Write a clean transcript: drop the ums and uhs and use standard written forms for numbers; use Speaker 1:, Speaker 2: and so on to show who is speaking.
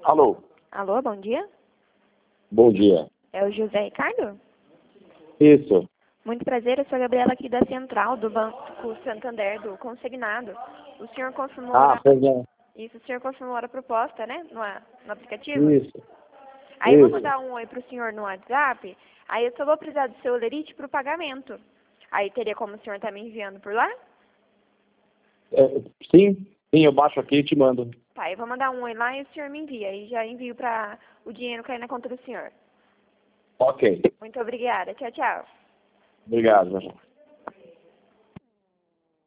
Speaker 1: Alô,
Speaker 2: Alô, bom dia.
Speaker 1: bom dia.
Speaker 2: É o José Ricardo?
Speaker 1: Isso,
Speaker 2: Muito prazer, eu sou a Gabriela aqui da Central, do Banco Santander, do Consignado. O senhor confirmou
Speaker 1: perdão.
Speaker 2: isso, o senhor confirmou a proposta, né, no aplicativo?
Speaker 1: Isso,
Speaker 2: Aí eu vou
Speaker 1: isso.
Speaker 2: mandar um oi pro senhor no WhatsApp, aí eu só vou precisar do seu lerite pro pagamento. Aí teria como o senhor estar me enviando por lá?
Speaker 1: É, sim, eu baixo aqui e te mando.
Speaker 2: Tá, eu vou mandar um oi lá e o senhor me envia. Aí já envio para o dinheiro cair na conta do senhor.
Speaker 1: Ok,
Speaker 2: Muito obrigada. Tchau, tchau.
Speaker 1: obrigado.